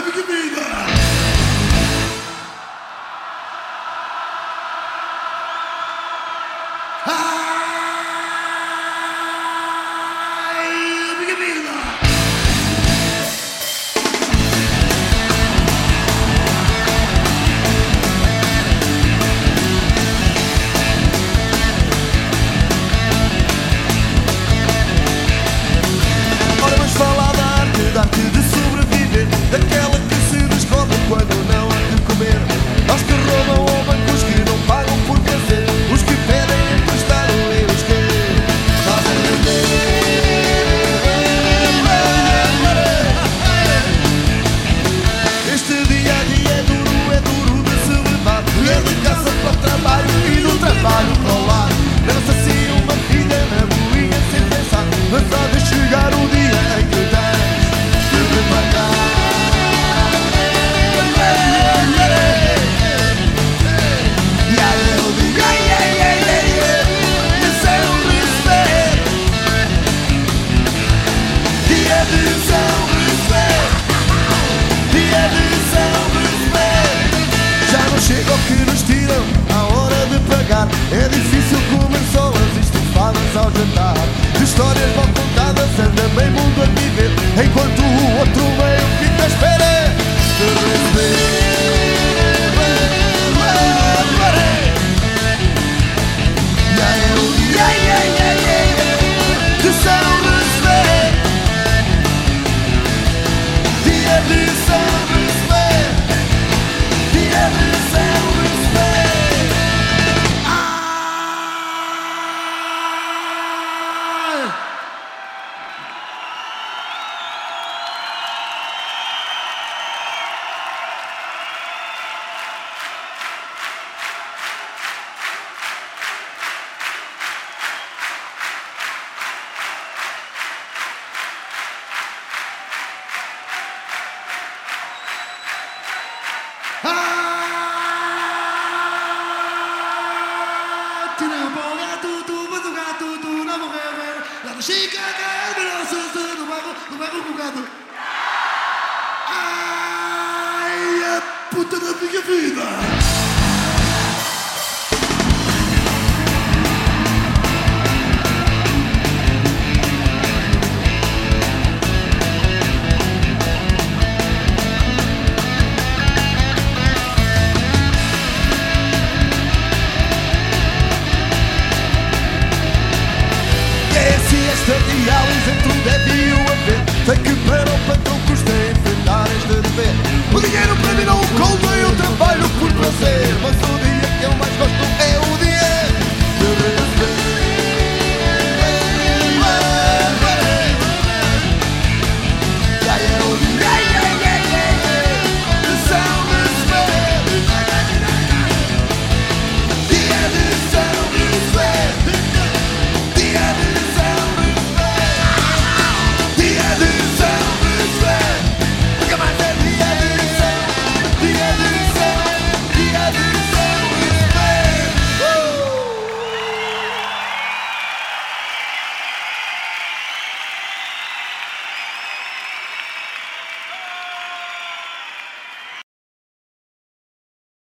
minha vida. Daquela que se descobre quando não há de comer. Aos que roubam ou bancos que não pagam por prazer. Os que pedem emprestado e os que fazem render. Este dia a dia é duro de se levar. É de casa para o trabalho e do trabalho para o lar. Dança assim uma vida na boinha sem pensar. Mas há de chegar o dia em que tens de pagar. Chega o que nos tiram à hora de pagar. É difícil comer solas e estufadas ao jantar. De histórias mal contadas anda bem mundo a viver, enquanto o outro meio fica à espera de receber. De São Receber, dia de São Receber, dia de São Receber. Chica, do bairro bugado. Ai, a puta da minha vida. Esta diálise entre o deve e o haver. Sei que para o patrão custa enfrentar este dever. O dinheiro para mim não conta, eu trabalho por prazer. Mas o